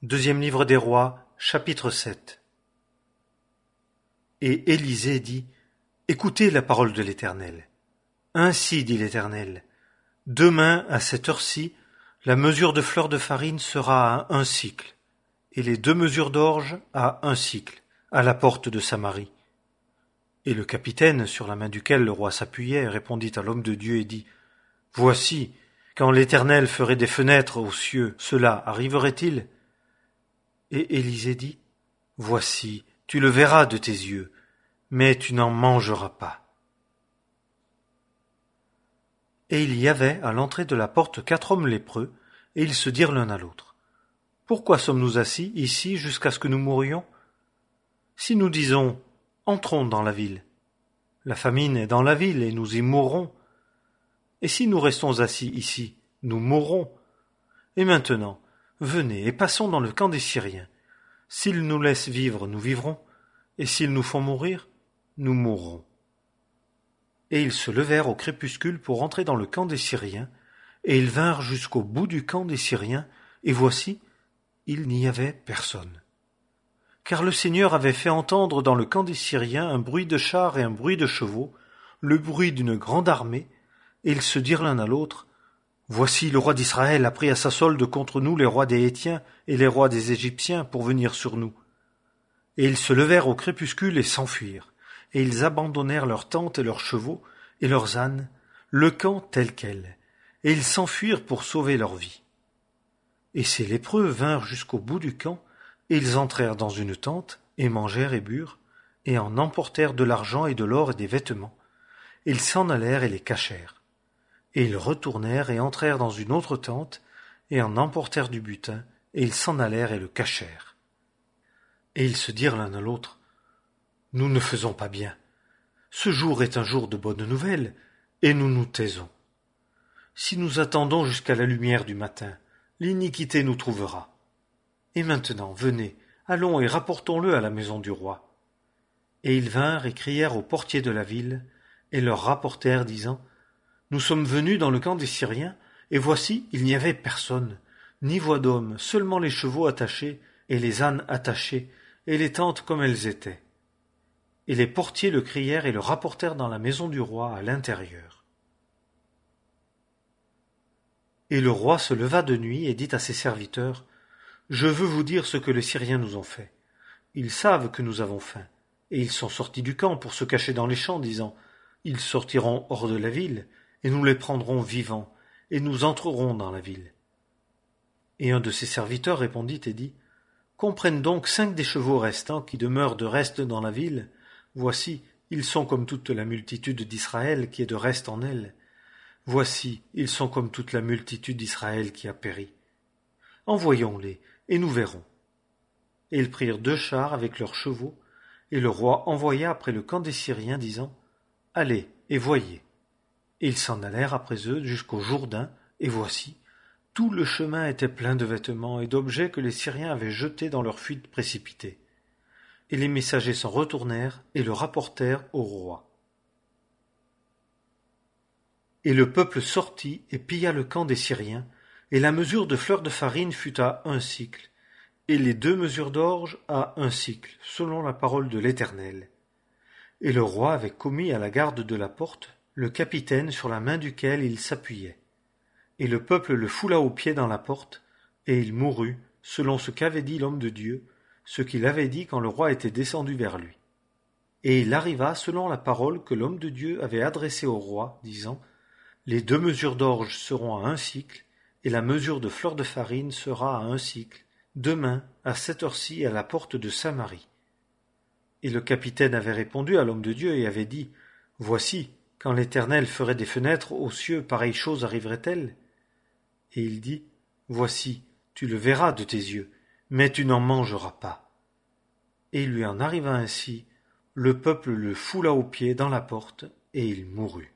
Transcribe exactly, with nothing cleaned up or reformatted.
Deuxième livre des Rois, chapitre sept. Et Élisée dit, Écoutez la parole de l'Éternel. Ainsi dit l'Éternel, demain à cette heure-ci, la mesure de fleur de farine sera à un cycle, et les deux mesures d'orge à un cycle, à la porte de Samarie. Et le capitaine, sur la main duquel le roi s'appuyait, répondit à l'homme de Dieu et dit, Voici, quand l'Éternel ferait des fenêtres aux cieux, cela arriverait-il? Et Élisée dit, Voici, tu le verras de tes yeux, mais tu n'en mangeras pas. Et il y avait à l'entrée de la porte quatre hommes lépreux, et ils se dirent l'un à l'autre, Pourquoi sommes-nous assis ici jusqu'à ce que nous mourions? Si nous disons, Entrons dans la ville, la famine est dans la ville et nous y mourrons. Et si nous restons assis ici, nous mourrons. Et maintenant, venez et passons dans le camp des Syriens. S'ils nous laissent vivre, nous vivrons, et s'ils nous font mourir, nous mourrons. Et ils se levèrent au crépuscule pour entrer dans le camp des Syriens, et ils vinrent jusqu'au bout du camp des Syriens, et voici, il n'y avait personne. Car le Seigneur avait fait entendre dans le camp des Syriens un bruit de chars et un bruit de chevaux, le bruit d'une grande armée, et ils se dirent l'un à l'autre, Voici le roi d'Israël a pris à sa solde contre nous les rois des Hétiens et les rois des Égyptiens pour venir sur nous. Et ils se levèrent au crépuscule et s'enfuirent, et ils abandonnèrent leurs tentes et leurs chevaux et leurs ânes, le camp tel quel, et ils s'enfuirent pour sauver leur vie. Et ces lépreux vinrent jusqu'au bout du camp, et ils entrèrent dans une tente, et mangèrent et burent, et en emportèrent de l'argent et de l'or et des vêtements. Et ils s'en allèrent et les cachèrent. Et ils retournèrent et entrèrent dans une autre tente, et en emportèrent du butin, et ils s'en allèrent et le cachèrent. Et ils se dirent l'un à l'autre, Nous ne faisons pas bien. Ce jour est un jour de bonnes nouvelles, et nous nous taisons. Si nous attendons jusqu'à la lumière du matin, l'iniquité nous trouvera. Et maintenant, venez, allons et rapportons-le à la maison du roi. Et ils vinrent et crièrent aux portiers de la ville, et leur rapportèrent, disant, Nous sommes venus dans le camp des Syriens, et voici, il n'y avait personne, ni voix d'homme, seulement les chevaux attachés, et les ânes attachés, et les tentes comme elles étaient. Et les portiers le crièrent et le rapportèrent dans la maison du roi à l'intérieur. Et le roi se leva de nuit et dit à ses serviteurs, Je veux vous dire ce que les Syriens nous ont fait. Ils savent que nous avons faim, et ils sont sortis du camp pour se cacher dans les champs, disant, Ils sortiront hors de la ville, et nous les prendrons vivants, et nous entrerons dans la ville. Et un de ses serviteurs répondit et dit, Qu'on prenne donc cinq des chevaux restants qui demeurent de reste dans la ville. Voici, ils sont comme toute la multitude d'Israël qui est de reste en elle. Voici, ils sont comme toute la multitude d'Israël qui a péri. Envoyons-les, et nous verrons. Et ils prirent deux chars avec leurs chevaux, et le roi envoya après le camp des Syriens, disant, Allez, et voyez. Et ils s'en allèrent après eux jusqu'au Jourdain, et voici, tout le chemin était plein de vêtements et d'objets que les Syriens avaient jetés dans leur fuite précipitée. Et les messagers s'en retournèrent et le rapportèrent au roi. Et le peuple sortit et pilla le camp des Syriens, et la mesure de fleur de farine fut à un cycle, et les deux mesures d'orge à un cycle, selon la parole de l'Éternel. Et le roi avait commis à la garde de la porte le capitaine sur la main duquel il s'appuyait. Et le peuple le foula aux pieds dans la porte, et il mourut, selon ce qu'avait dit l'homme de Dieu, ce qu'il avait dit quand le roi était descendu vers lui. Et il arriva selon la parole que l'homme de Dieu avait adressée au roi, disant, Les deux mesures d'orge seront à un cycle, et la mesure de fleur de farine sera à un cycle, demain, à cette heure-ci, à la porte de Samarie. Et le capitaine avait répondu à l'homme de Dieu et avait dit, Voici, quand l'Éternel ferait des fenêtres aux cieux, pareille chose arriverait-elle? Et il dit, Voici, tu le verras de tes yeux, mais tu n'en mangeras pas. Et il lui en arriva ainsi, le peuple le foula aux pieds dans la porte, et il mourut.